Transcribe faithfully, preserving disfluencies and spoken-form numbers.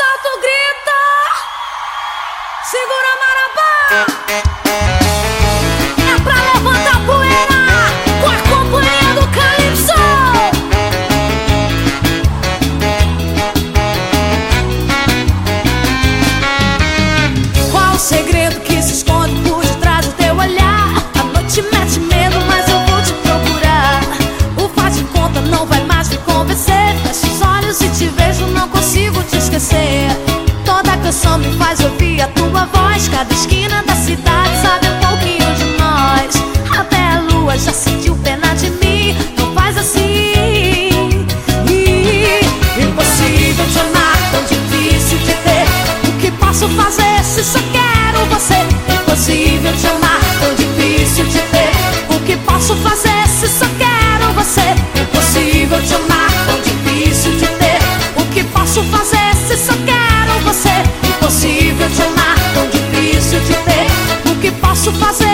alto grita, segura Marabá. É pra levantar poeira com a companhia do Calypso. Qual o segredo que se esconde por detrás do teu olhar? A noite mete medo, mas eu vou te procurar. O faz de conta não vai mais me convencer. Fecho os olhos e te vejo, não consigo te esquecer. Toda canção me faz ouvir a tua voz. Cada esquina da cidade sabe um pouquinho de nós. Até a lua já sentiu pena de mim. Não faz assim. Impossível te amar, tão difícil de ter. O que posso fazer se só quero você? Impossível te amar, tão difícil de ter. O que posso fazer se só quero você? Impossível te amar, tão difícil de ter. O que posso fazer se só quero você? Impossível te amar, tão difícil de ter. O que posso fazer